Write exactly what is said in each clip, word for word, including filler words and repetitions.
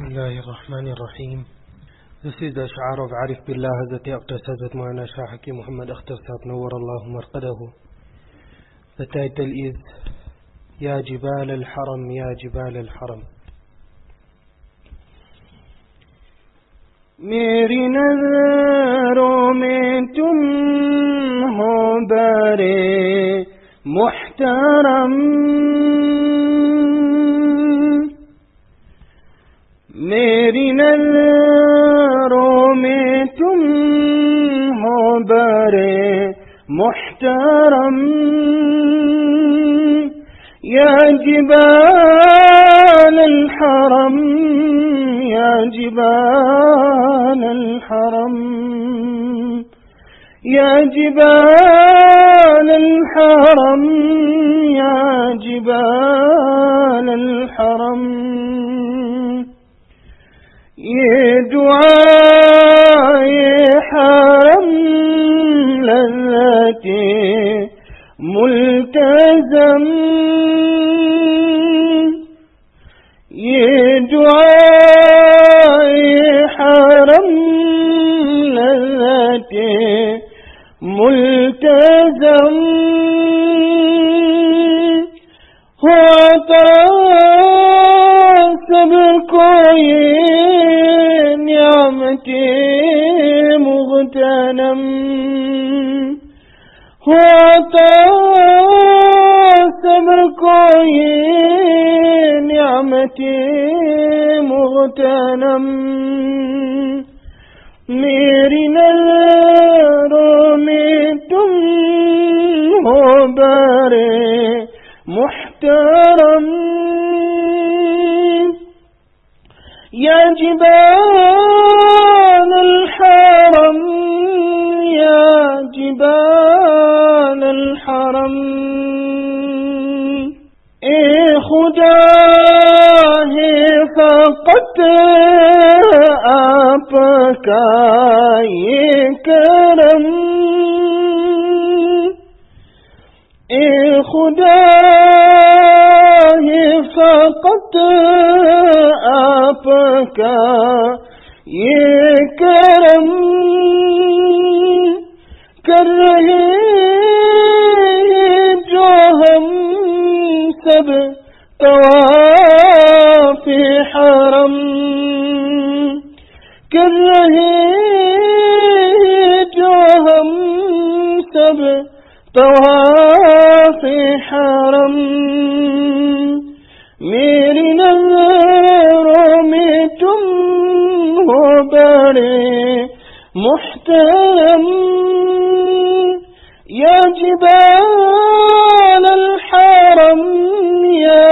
بسم الله الرحمن الرحيم. This is the Ash'ar of Arif Billah Hazrat Aqtasad with Maulana Shah Hakim Muhammad Akhtar Sahab Nawwar Allahu Marqadahu. The title is Ya Jibal al-Haram, Ya Jibal al-Haram. میری نظروں میں تم ہو برے محترم، میری نظروں میں تم ہو برے محترم، یا جبال الحرم، یا جبال الحرم، یا جبال الحرم، یا جبال الحرم. یہ دعائے حرم لذت ملتزم، یہ دعائے حرم لذت ملتزم، ہوتا سب کو یہ نعمت مغتنم، ہوتا سب کو یہ نعمت مغتنم. میری نظروں میں تم ہو برے محترم، یا جبال الحرم، یا جبال الحرم. اے خدا ہے فقط آپ کا یہ کرم، اے خدا ہے فقط آپ کا یہ کرم، کر رہے جو ہم سب طواف حرم، کر رہے جو ہم سب طواف حرم. میری نظروں میں تم ہو بڑے محترم، یا جبال الحرم، یا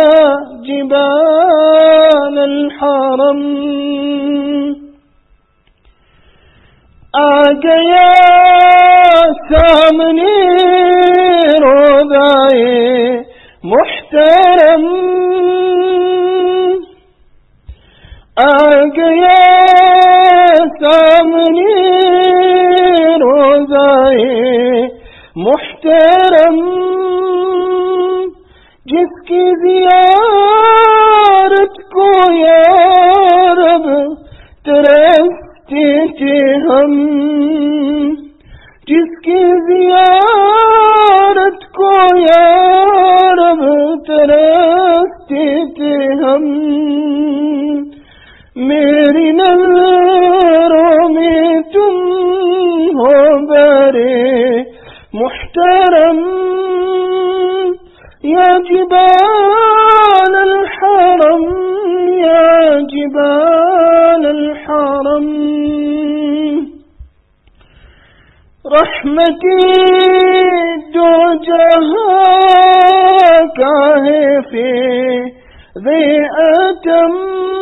جبال الحرم. آ گیا سامنے روضائے محترم، آ گیا سامنے روضائے محترم، جس کی زیارت کو یا رب ترستے تھے ہم، جس کی زیارت کو یا رب ترستے تھے ہم. میری نظروں میں تم ہو برے محترم، یا جبال الحرم، یا جبال الحرم. رحمتی دو جہاں کا ہے فیض اتم،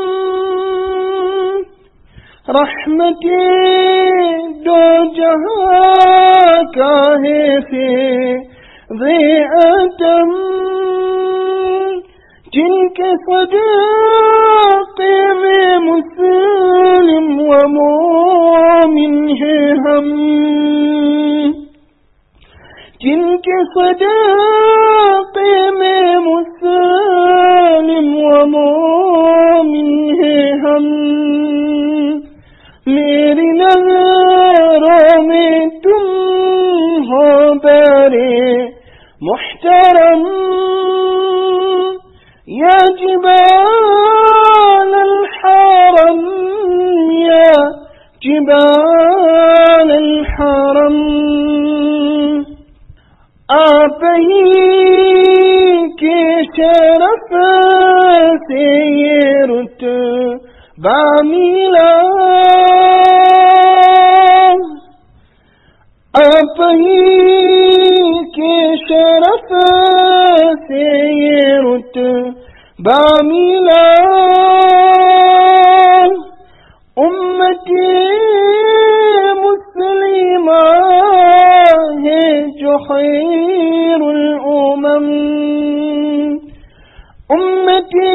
رحمتی دو جہاں کا ہے فیض اتم، جن کے صدقے میں مسلم و مومن ہیں ہم، جن کے صدقے میں مسلم و مومن ہیں ہم میری نظروں میں تم ہو برے محترم یا جبال الحرم یا جبال الحرم آپ ہی کے شرف سے یہ رتبہ ملا آپ ہی کے شرف سے یہ رتبہ ملا امتی مسلمہ ہے جو خیر الامم امتی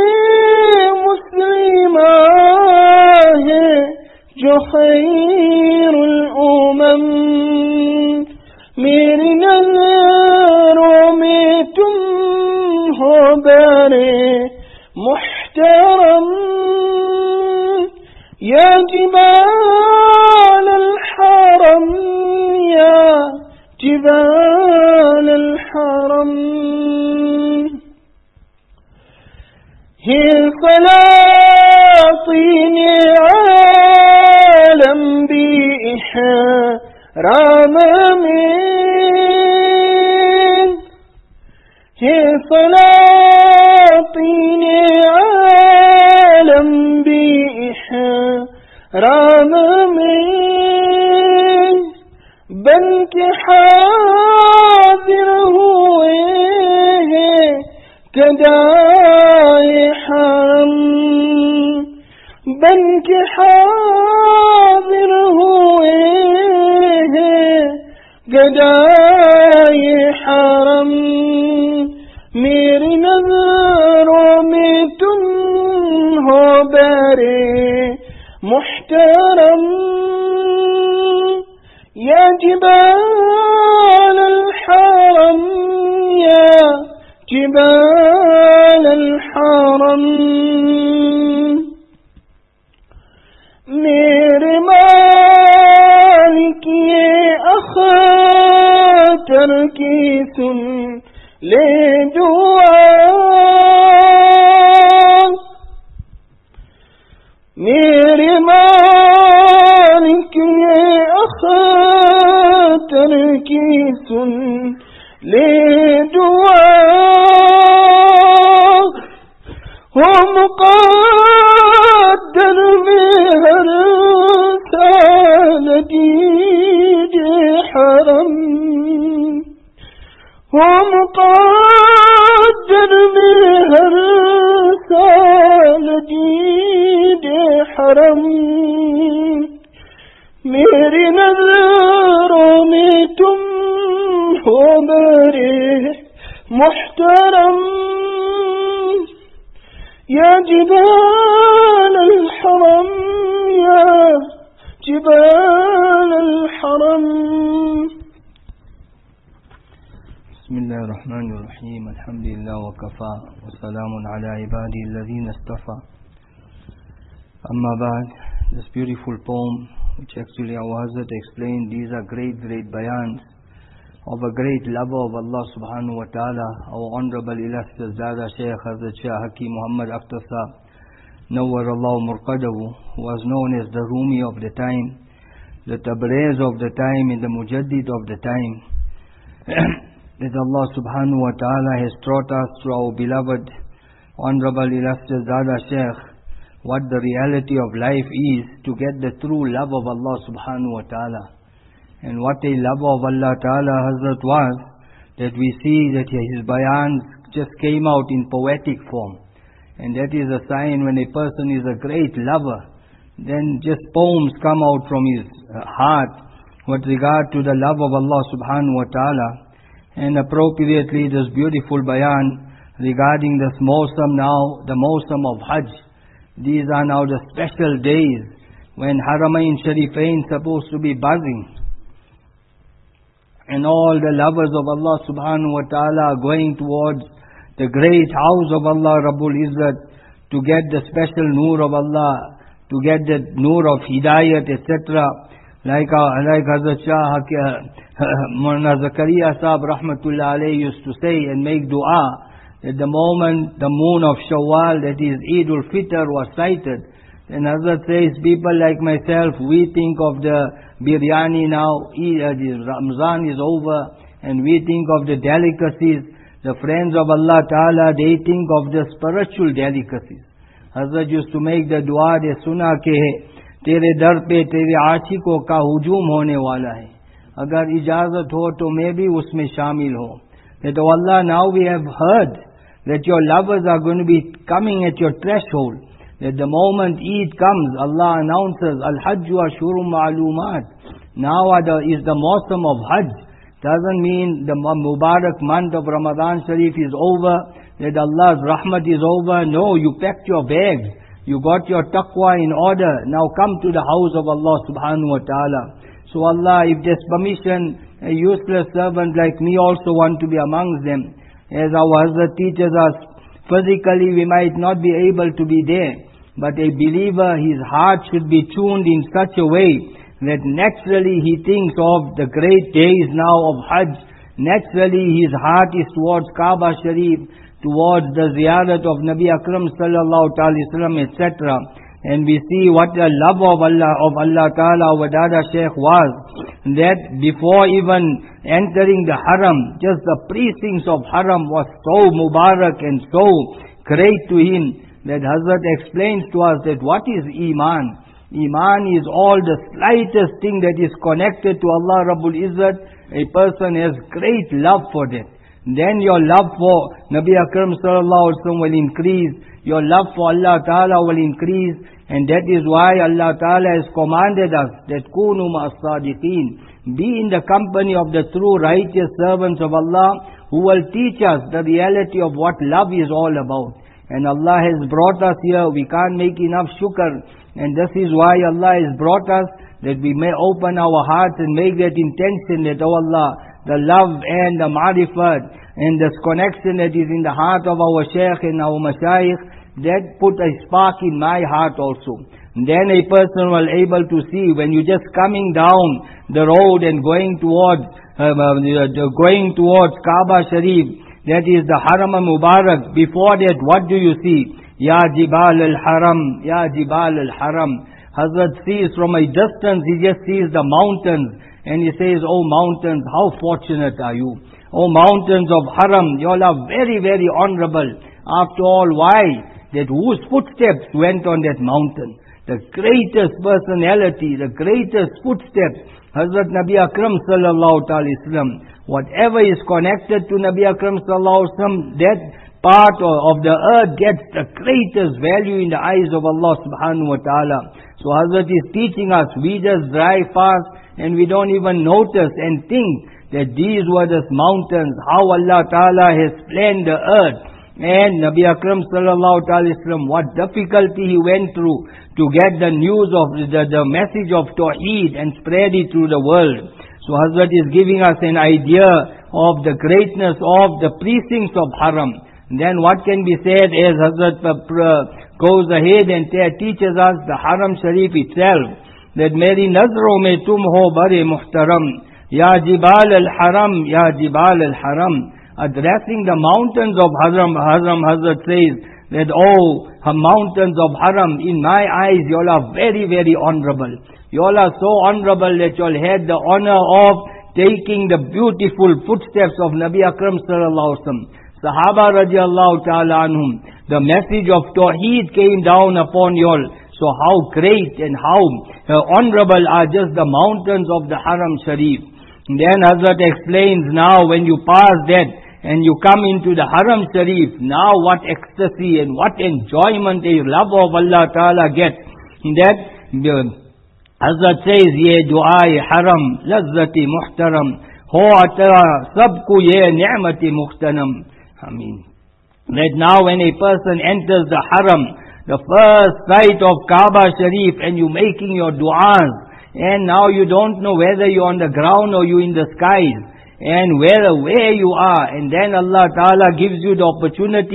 مسلمہ ہے جو خیر الامم میری نظروں میں تم ہو برے محترم یا جبال الحرم یا جبال الحرم ہے سلاطین عالم بھی احرام میں ہے سلاطین عالم بھی احرام میں بن کے حاضر ہوئے ہیں گدائے حرم بن کے حاضر ہوئے ہیں گدائے حرم میری نظروں میں تم ہو برے محترم یا جبال الحرم یا جبال الحرم میرے مالک یہ اختر کی سن لے دعا میرے مالک یہ اختر کی سن لے دعا ہو مقدر میں ہر سال دید حرم ہو مقدر میں ہر سال دید حرم میری نظروں میں تم ہو برے محترم یا جبال الحرم یا جبال الحرم بسم اللہ الرحمن الرحیم الحمد للہ وکفا وسلام علی عبادی الذین اصطفى Amma ba'd, this beautiful poem which actually our Hazrat explained, these are great great bayans of a great lover of Allah subhanahu wa ta'ala, our honorable illustrious Dada Shaykh Hazrat Shah Hakim Muhammad Akhtar Sahab Nawwarallahu Murqadahu, who was known as the Rumi of the time, the Tabriz of the time and the Mujaddid of the time. That Allah subhanahu wa ta'ala has taught us through our beloved honorable illustrious Dada Shaykh what the reality of life is, to get the true love of Allah subhanahu wa ta'ala. And what a lover of Allah ta'ala Hazrat was, that we see that his bayans just came out in poetic form. And that is a sign when a person is a great lover, then just poems come out from his heart with regard to the love of Allah subhanahu wa ta'ala. And appropriately this beautiful bayan regarding this Mawsam now, the Mawsam of Hajj. These are now the special days when Haramain Sharifain supposed to be buzzing. And all the lovers of Allah subhanahu wa ta'ala are going towards the great house of Allah Rabbul Izzat to get the special nur of Allah, to get the nur of Hidayat, et cetera. Like, uh, like Hazrat Shah Maulana Zakaria Sahib Rahmatullah Alayhi used to say and make dua, that the moment the moon of Shawwal, that is Eid ul-Fitr, was sighted, then Hazrat says, people like myself, we think of the biryani now, Eid, Ramzan is over, and we think of the delicacies. The friends of Allah Ta'ala, they think of the spiritual delicacies. Hazrat used to make the dua, de suna ke tere dar pe tere aashikon ka hujum hone wala hai. Agar ijazat ho to main bhi usme shamil ho. That, oh Allah, now we have heard that your lovers are going to be coming at your threshold. That the moment Eid comes, Allah announces, Al-Hajj wa Shurum Ma'lumat. Now is the Mawsam of Hajj. Doesn't mean the Mubarak month of Ramadan Sharif is over, that Allah's rahmat is over. No, you packed your bags. You got your taqwa in order. Now come to the house of Allah subhanahu wa ta'ala. So Allah, if there's permission, a useless servant like me also want to be amongst them. As our Hazrat teaches us, physically we might not be able to be there, but a believer, his heart should be tuned in such a way that naturally he thinks of the great days now of Hajj. Naturally his heart is towards Kaaba Sharif, towards the ziyarat of Nabi Akram sallallahu alaihi wasallam, et cetera. And we see what the love of Allah, of Allah Ta'ala, our Dada Shaykh was, that before even entering the Haram, just the precincts of Haram was so Mubarak and so great to him, that Hazrat explains to us that what is Iman? Iman is all the slightest thing that is connected to Allah Rabbul Izzat. A person has great love for that. Then your love for Nabi Akram sallallahu alaihi wasallam will increase. Your love for Allah Ta'ala will increase. And that is why Allah Ta'ala has commanded us that Kunu ma'as-sadiqeen. Be in the company of the true righteous servants of Allah, who will teach us the reality of what love is all about. And Allah has brought us here. We can't make enough shukr. And this is why Allah has brought us, that we may open our hearts and make that intention that, oh Allah, the love and the ma'rifat and this connection that is in the heart of our shaykh and our mashayikh, that put a spark in my heart also. And then a person will able to see, when you're just coming down the road and going towards, uh, uh, going towards Kaaba Sharif, that is the Haram Mubarak. Before that, what do you see? Ya Jibal al-Haram, Ya Jibal al-Haram. Hazrat sees from a distance, he just sees the mountains, and he says, oh mountains, how fortunate are you? Oh mountains of Haram, you all are very, very honorable. After all, why? That whose footsteps went on that mountain? The greatest personality, the greatest footsteps, Hazrat Nabi Akram sallallahu alaihi wasallam. Whatever is connected to Nabi Akram sallallahu alaihi wasallam, that part of the earth gets the greatest value in the eyes of Allah subhanahu wa ta'ala. So Hazrat is teaching us, we just drive past and we don't even notice and think that these were the mountains, how Allah Ta'ala has planned the earth. And Nabi Akram sallallahu alaihi wasallam, what difficulty he went through to get the news of the, the message of Tawheed and spread it through the world. So Hazrat is giving us an idea of the greatness of the precincts of Haram. Then what can be said as Hazrat goes ahead and teaches us the Haram Sharif itself, that Meri nazro mein tum ho bare muhtaram, Ya Jibal al-Haram, Ya Jibal al-Haram. Addressing the mountains of Haram, Haram Hazrat says that, oh, mountains of Haram, in my eyes you all are very, very honorable. You all are so honorable that you all had the honor of taking the beautiful footsteps of Nabi Akram sallallahu alaihi wasallam. Sahaba radiallahu ta'ala anhum, the message of Tawheed came down upon you all. So how great and how uh, honorable are just the mountains of the Haram Sharif. And then Hazrat explains, now when you pass that and you come into the Haram Sharif, now what ecstasy and what enjoyment a love of Allah Ta'ala gets. In that, uh, Hazrat says, ye du'ai haram, lazzati muhtaram, ho atara sabku ye ni'mati muhtanam. I mean, that now when a person enters the Haram, the first sight of Kaaba Sharif, and you making your du'as, and now you don't know whether you're on the ground or you're in the skies, and where, where you are, and then Allah Ta'ala gives you the opportunity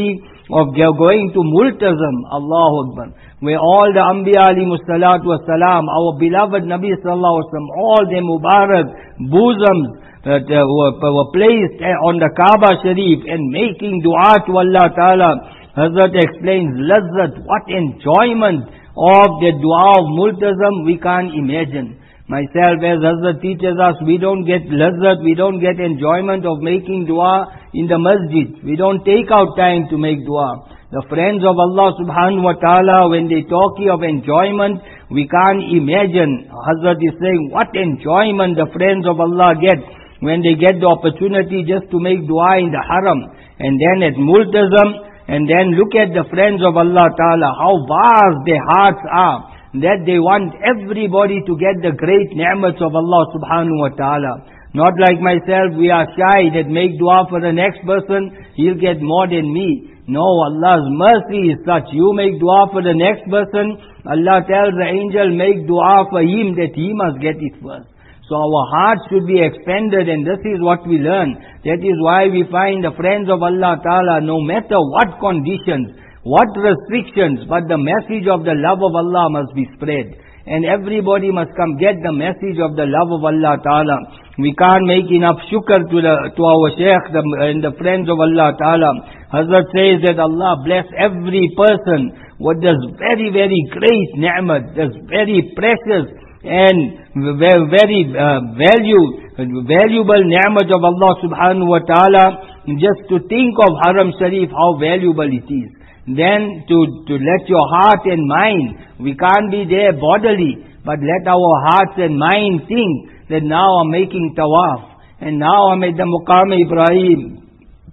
of going to Multazam, Allahu Akbar, where all the Anbiya alayhimus salatu wassalam, our beloved Nabi sallallahu alaihi wasallam, all their Mubarak bosoms that uh, were, were placed on the Kaaba Sharif and making dua to Allah Ta'ala. Hazrat explains, lazzat, what enjoyment of the dua of Multazam we can't imagine. Myself, as Hazrat teaches us, we don't get lazzat, we don't get enjoyment of making dua in the masjid. We don't take out time to make dua. The friends of Allah subhanahu wa ta'ala, when they talk of enjoyment, we can't imagine. Hazrat is saying, what enjoyment the friends of Allah get when they get the opportunity just to make dua in the haram. And then at Multazam, and then look at the friends of Allah ta'ala, how vast their hearts are, that they want everybody to get the great ni'mats of Allah subhanahu wa ta'ala. Not like myself, we are shy that make dua for the next person, he'll get more than me. No, Allah's mercy is such. You make dua for the next person, Allah tells the angel, make dua for him that he must get it first. So our hearts should be expanded, and this is what we learn. That is why we find the friends of Allah Ta'ala, no matter what conditions, what restrictions, but the message of the love of Allah must be spread. And everybody must come get the message of the love of Allah Ta'ala. We can't make enough shukr to the to our Shaykh the, and the friends of Allah Ta'ala. Hazrat says that Allah bless every person with this very, very great ni'mat, this very precious and very, very uh, value, valuable ni'mat of Allah Subhanahu wa Ta'ala. Just to think of Haram Sharif, how valuable it is. Then to, to let your heart and mind, we can't be there bodily, but let our hearts and mind think that now I'm making tawaf, and now I'm at the Muqam Ibrahim,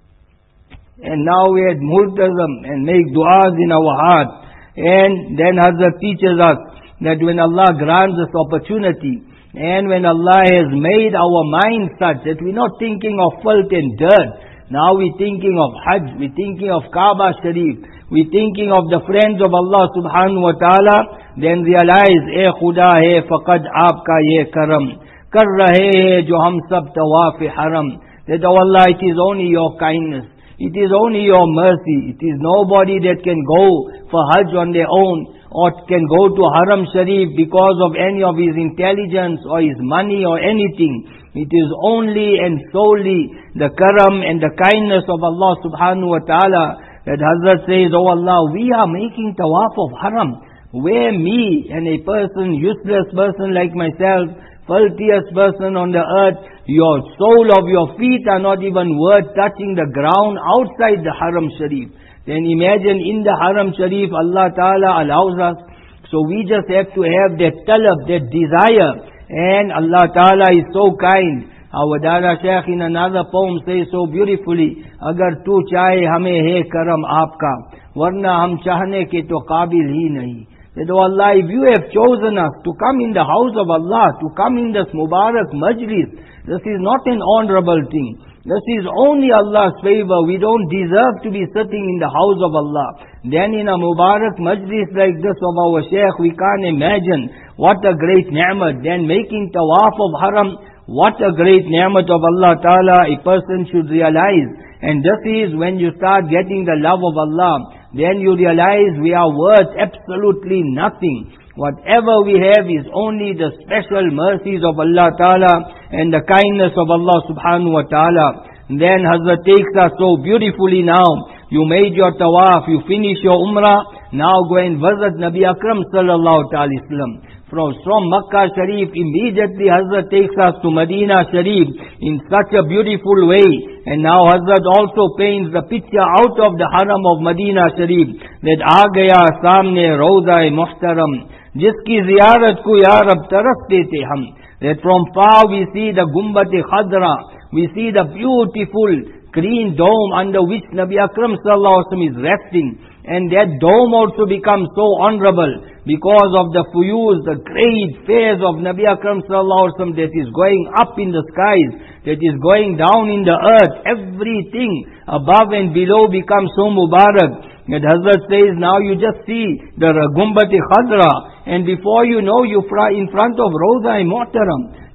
and now we're at Multazam, and make du'as in our heart. And then Hazrat teaches us that when Allah grants us opportunity, and when Allah has made our mind such that we're not thinking of filth and dirt, now we're thinking of Hajj, we're thinking of Kaaba Sharif, we're thinking of the friends of Allah subhanahu wa ta'ala, then realize, Eh Khuda hai faqad aapka ye karam, kar rahe hai jo hum sab tawaf haram. That, oh Allah, it is only your kindness, it is only your mercy, it is nobody that can go for Hajj on their own, or can go to Haram Sharif because of any of his intelligence or his money or anything. It is only and solely the karam and the kindness of Allah subhanahu wa ta'ala. That Hazrat says, oh Allah, we are making tawaf of haram. Where me and a person, useless person like myself, filthiest person on the earth, your sole of your feet are not even worth touching the ground outside the Haram Sharif. Then imagine in the Haram Sharif, Allah Ta'ala allows us. So we just have to have that talab, that desire. And Allah Ta'ala is so kind. Our Dada Shaykh in another poem says so beautifully, Agar tu chahe hame hai karam aapka, warna hum chahne ke to qabil hi nahi. That, oh Allah, if you have chosen us to come in the house of Allah, to come in this Mubarak Majlis, this is not an honorable thing. This is only Allah's favor. We don't deserve to be sitting in the house of Allah. Then in a Mubarak Majlis like this of our Shaykh, we can't imagine what a great ni'mat. Then making tawaf of haram, what a great ni'mat of Allah Ta'ala a person should realize. And this is when you start getting the love of Allah. Then you realize we are worth absolutely nothing. Whatever we have is only the special mercies of Allah Ta'ala and the kindness of Allah Subhanahu wa Ta'ala. Then Hazrat takes us so beautifully now. You made your tawaf, you finish your umrah, now go and visit Nabi Akram Sallallahu Alaihi Wasallam. From, from Makkah Sharif, immediately Hazrat takes us to Medina Sharif in such a beautiful way. And now Hazrat also paints the picture out of the Haram of Medina Sharif, that aa gaya samne Rawza-e Muhtaram, jiski ziyarat ko ya Rab taraste the hum. That from far we see the Gumbat-e Khadra, we see the beautiful green dome under which Nabi Akram Sallallahu Alaihi Wasallam is resting. And that dome also becomes so honorable because of the fuyuz, the great fairs of Nabi Akram Sallallahu Alaihi Wasallam that is going up in the skies, that is going down in the earth. Everything above and below becomes so mubarak. That Hazrat says, now you just see the Gumbat-e Khadra, and before you know, you're in front of Rawza-e Muhtaram.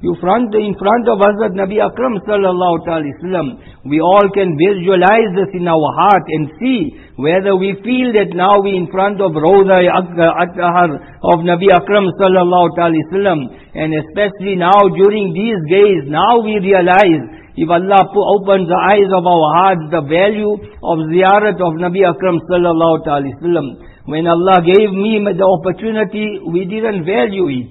You front in front of Hazrat Nabi Akram sallallahu alaihi wasallam. We all can visualize this in our heart and see whether we feel that now we in front of Rawza At-Tahar of Nabi Akram sallallahu alaihi wasallam. And especially now during these days, now we realize, if Allah opens the eyes of our hearts, the value of ziyarat of Nabi Akram sallallahu alaihi wasallam. When Allah gave me the opportunity, we didn't value it.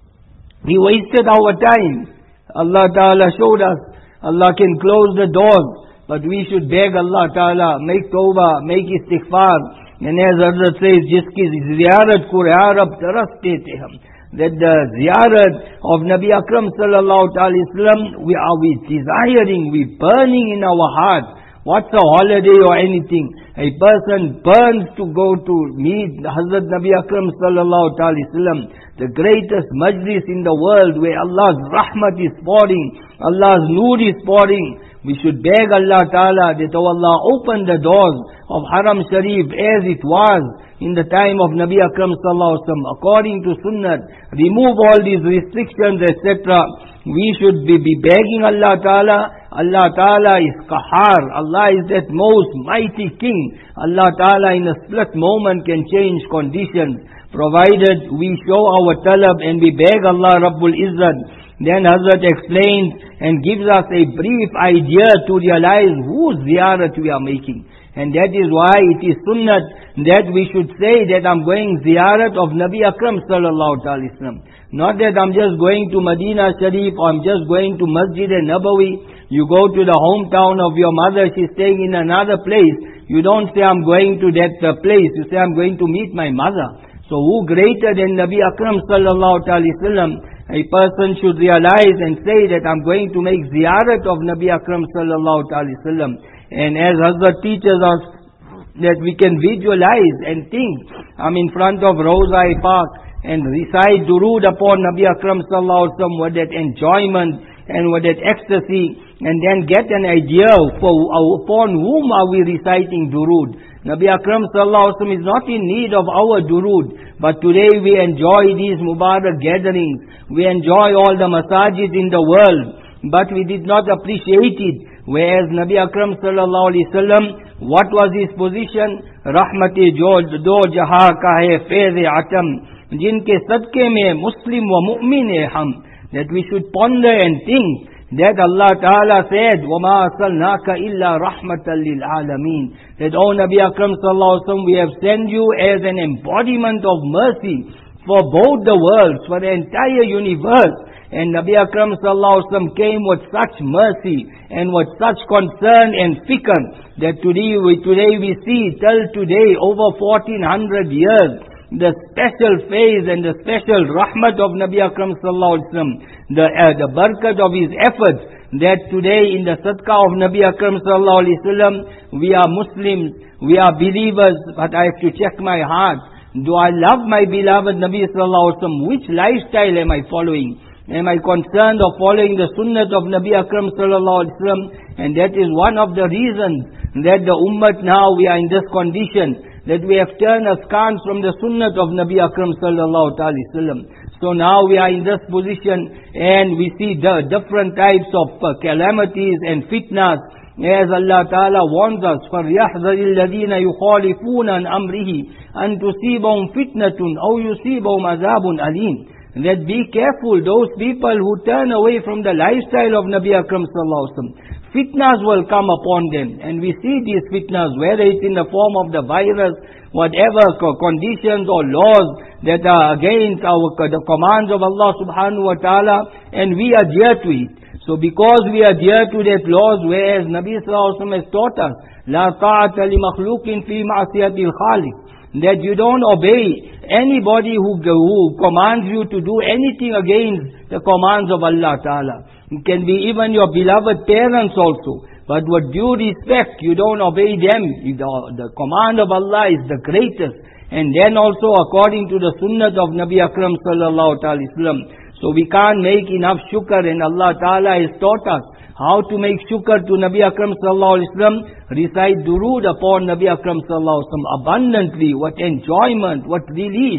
We wasted our time. Allah Ta'ala showed us, Allah can close the doors, but we should beg Allah Ta'ala, make tawbah, make istighfar. And as Hazrat says, jiski ziyarat ko Arab taras dete hum. That the ziyarat of Nabi Akram sallallahu alaihi wasallam, we are we desiring, we burning in our heart. What's a holiday or anything? A person burns to go to meet Hazrat Nabi Akram sallallahu alaihi wasallam, the greatest majlis in the world where Allah's rahmat is pouring, Allah's nur is pouring. We should beg Allah Ta'ala that, oh Allah, open the doors of Haram Sharif as it was in the time of Nabi Akram sallallahu alaihi wasallam, according to Sunnah. Remove all these restrictions, et cetera. We should be, be begging Allah Ta'ala. Allah Ta'ala is Qahar. Allah is that most mighty King. Allah Ta'ala in a split moment can change conditions, provided we show our talab and we beg Allah Rabbul Izzat. Then Hazrat explains and gives us a brief idea to realize whose ziyarat we are making. And that is why it is sunnah that we should say that I'm going ziyarat of Nabi Akram sallallahu alaihi wasallam. Not that I'm just going to Medina Sharif or I'm just going to Masjid al-Nabawi. You go to the hometown of your mother, she's staying in another place. You don't say I'm going to that uh, place. You say I'm going to meet my mother. So who greater than Nabi Akram sallallahu alaihi wasallam? A person should realize and say that I'm going to make ziyarat of Nabi Akram sallallahu alaihi wasallam. And as Hazrat teaches us that we can visualize and think, I'm in front of Rawza Park and recite durood upon Nabi Akram sallallahu alaihi wasallam with that enjoyment and with that ecstasy, and then get an idea for upon whom are we reciting durood. Nabi Akram sallallahu alaihi wasallam is not in need of our durood, but today we enjoy these Mubarak gatherings. We enjoy all the masajid in the world, but we did not appreciate it. Whereas Nabi Akram sallallahu alaihi wasallam, what was his position? Rahmati jo do jaha ka hai faiz-e atam, jinke sadke mein Muslim wa mu'min hai hum. That we should ponder and think that Allah Ta'ala said, وَمَا أَرْسَلْنَاكَ إِلَّا رَحْمَةً لِلْعَالَمِينَ. That, O Nabi Akram sallallahu alaihi wasallam, we have sent you as an embodiment of mercy for both the worlds, for the entire universe. And Nabi Akram sallallahu alaihi wasallam came with such mercy and with such concern and fikr that today we, today we see till today, over fourteen hundred years, the special phase and the special rahmat of Nabi Akram sallallahu alaihi wasallam, the uh, the barakat of his efforts, that today in the sadaqah of Nabi Akram sallallahu alaihi wasallam, we are Muslims, we are believers, but I have to check my heart. Do I love my beloved Nabi sallallahu alaihi wasallam? Which lifestyle am I following? Am I concerned of following the sunnah of Nabi Akram sallallahu alaihi wasallam? And that is one of the reasons that the ummah now we are in this condition, that we have turned askance from the sunnah of Nabi Akram sallallahu alaihi wasallam. So now we are in this position and we see the different types of uh, calamities and fitnas. As Allah Ta'ala warns us, فَلْيَحْذَرِ الَّذِينَ يُخَالِفُونَ عَنْ أَمْرِهِ أَنْ تُصِيبَهُمْ فِتْنَةٌ أَوْ يُصِيبَهُمْ عَذَابٌ أَلِيمٌ. That be careful, those people who turn away from the lifestyle of Nabi Akram sallallahu alaihi wasallam. Fitnas will come upon them, and we see these fitnas, whether it's in the form of the virus, whatever conditions or laws that are against our the commands of Allah subhanahu wa ta'ala, and we adhere to it. So because we adhere to that laws, whereas Nabi sallallahu alaihi wasallam has taught us, La ta'ata li makhluqin fi ma'asiyatil khaliq, that you don't obey anybody who, who commands you to do anything against the commands of Allah Ta'ala. It can be even your beloved parents also. But with due respect, you don't obey them. The, the command of Allah is the greatest. And then also according to the sunnah of Nabi Akram sallallahu alaihi wasallam. So we can't make enough shukr, and Allah Ta'ala has taught us how to make shukr to Nabi Akram sallallahu alaihi wasallam. Recite durood upon Nabi Akram sallallahu alaihi wasallam abundantly, what enjoyment, what relief.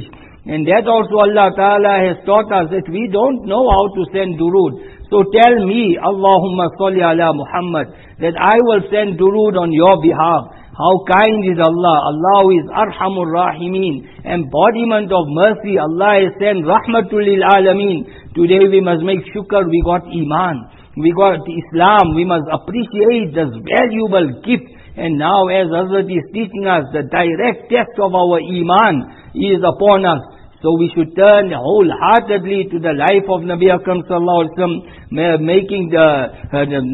And that also Allah Ta'ala has taught us that we don't know how to send durood. So tell me, Allahumma salli ala Muhammad, that I will send durood on your behalf. How kind is Allah. Allah is Arhamur Rahimin, embodiment of mercy. Allah has sent Rahmatul lil Alameen. Today we must make shukr, we got Iman, we got Islam, we must appreciate this valuable gift. And now as Hazrat is teaching us, the direct test of our Iman is upon us. So we should turn wholeheartedly to the life of Nabi Akram sallallahu alaihi wasallam, making the, uh, the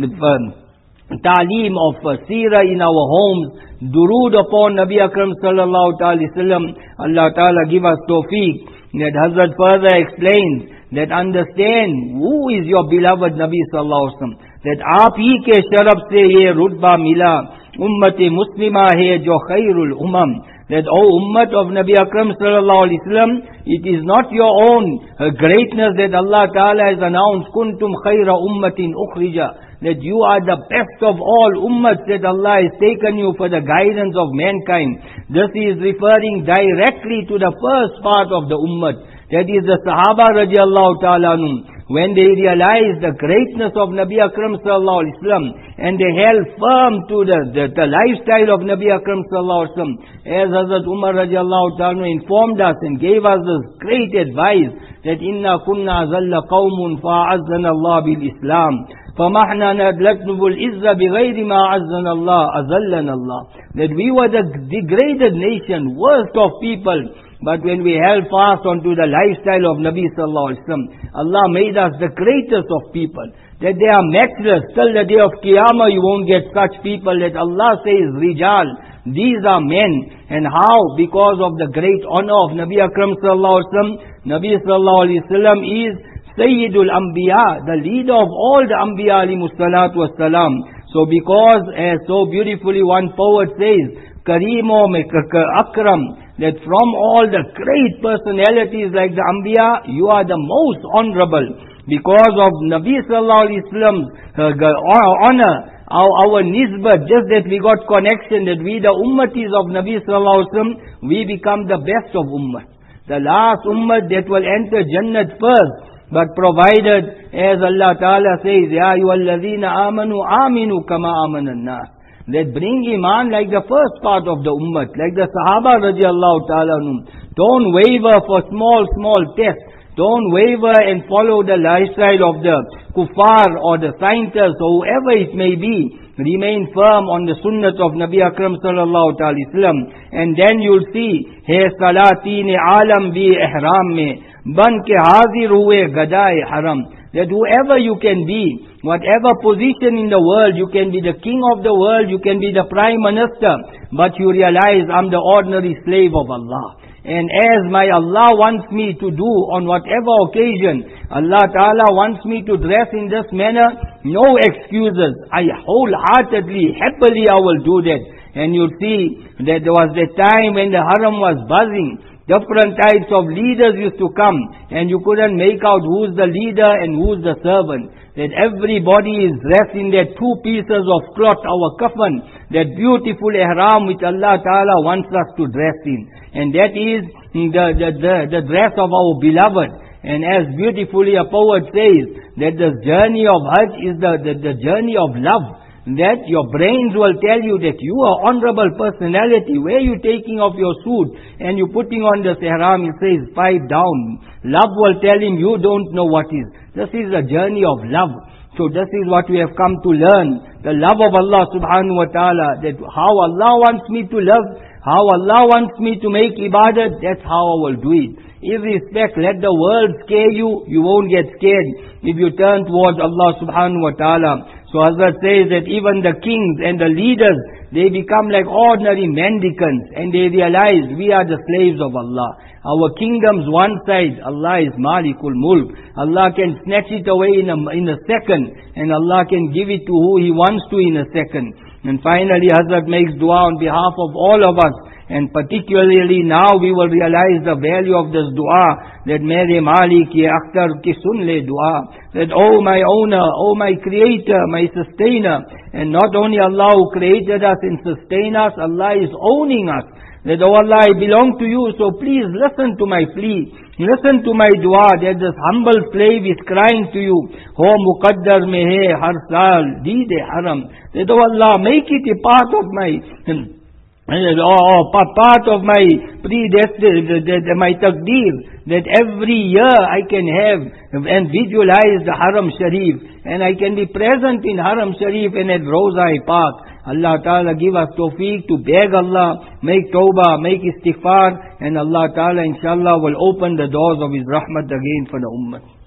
uh, ta'aleem of uh, seerah in our homes, durood upon Nabi Akram sallallahu alaihi wasallam. Allah Ta'ala give us tawfiq. That Hazrat further explains that understand who is your beloved Nabi sallallahu alaihi wasallam. That aap hi ke sharaf se ye rutba mila, ummati muslima hai jo khairul umam. That, O Ummah of Nabi Akram sallallahu alaihi wasallam, it is not your own uh, greatness that Allah Ta'ala has announced, kuntum khayra ummatin ukhrija, that you are the best of all ummahs, that Allah has taken you for the guidance of mankind. This is referring directly to the first part of the ummah, that is the Sahaba radiallahu ta'ala anhum. When they realized the greatness of Nabi Akram sallallahu alaihi wasallam, and they held firm to the, the, the lifestyle of Nabi Akram sallallahu alaihi wasallam, as Hazrat Umar radiallahu ta'ala informed us and gave us this great advice, that inna kunna zalla qawmun fa'azzana Allah bil Islam, فَمَحْنَا نَدْلَتْنُبُ الْإِزَّ بِغَيْرِ مَا عَزَّنَ اللَّهِ أَزَلَّنَ اللَّهِ. That we were the degraded nation, worst of people. But when we held fast onto the lifestyle of Nabi sallallahu alaihi wasallam, Allah made us the greatest of people. That they are matchless. Till the day of Qiyamah you won't get such people that Allah says, Rijal, these are men. And how? Because of the great honor of Nabi Akram sallallahu alaihi wasallam. Nabi sallallahu alaihi wasallam is Sayyidul Anbiya, the leader of all the Anbiya alayhimu salatu wassalam. So because, as so beautifully one poet says, Karimo Akram, that from all the great personalities like the Anbiya, you are the most honorable. Because of Nabi sallallahu alaihi wasallam's uh, honor, our, our nisbat, just that we got connection, that we the ummatis of Nabi sallallahu alaihi wasallam, we become the best of ummah. The last ummah that will enter Jannat first. But provided, as Allah Ta'ala says, Ya ayyuhalladhina amanu aminu kama amanan nas. That bring iman like the first part of the ummah, like the Sahaba radiallahu ta'ala anhum. Don't waver for small, small tests. Don't waver and follow the lifestyle of the kuffar or the scientists or whoever it may be. Remain firm on the sunnah of Nabi Akram sallallahu alaihi wasallam. And then you'll see, Hai salatine alam bi ihram mein, ban ke hazir huye gadaye haram. That whoever you can be, whatever position in the world, you can be the king of the world, you can be the prime minister, but you realize I'm the ordinary slave of Allah. And as my Allah wants me to do on whatever occasion, Allah Ta'ala wants me to dress in this manner, no excuses. I wholeheartedly, happily I will do that. And you see that there was that time when the haram was buzzing. Different types of leaders used to come, and you couldn't make out who's the leader and who's the servant. That everybody is dressed in their two pieces of cloth, our kafan, that beautiful ihram which Allah Ta'ala wants us to dress in. And that is the, the, the, the dress of our beloved. And as beautifully a poet says, that the journey of Hajj is the, the, the journey of love. That your brains will tell you that you are honorable personality. Where you taking off your suit and you putting on the ihram, it says pipe down. Love will tell him you don't know what is. This is a journey of love. So this is what we have come to learn. The love of Allah subhanahu wa ta'ala. That how Allah wants me to love, how Allah wants me to make ibadat, that's how I will do it. Irrespect, let the world scare you, you won't get scared if you turn towards Allah subhanahu wa ta'ala. So Hazrat says that even the kings and the leaders, they become like ordinary mendicants and they realize we are the slaves of Allah. Our kingdom's one side, Allah is Malikul Mulk. Allah can snatch it away in a, in a second, and Allah can give it to who He wants to in a second. And finally Hazrat makes dua on behalf of all of us, And particularly now we will realize the value of this dua, that Mere Malik ye Akhtar ki sun le dua, that oh my owner, oh my creator, my sustainer. And not only Allah who created us and sustained us, Allah is owning us. That, oh Allah, I belong to you, so please listen to my plea. Listen to my dua, that this humble slave is crying to you. Ho muqaddar mein hai har saal deed haram. That, oh Allah, make it a part of my, oh, part of my predestined, my taqdeer, that every year I can have and visualize the Haram Sharif, and I can be present in Haram Sharif and at Roza Park. Allah Ta'ala give us tawfiq to beg Allah, make tawbah, make istighfar, and Allah Ta'ala inshallah will open the doors of His rahmat again for the ummah.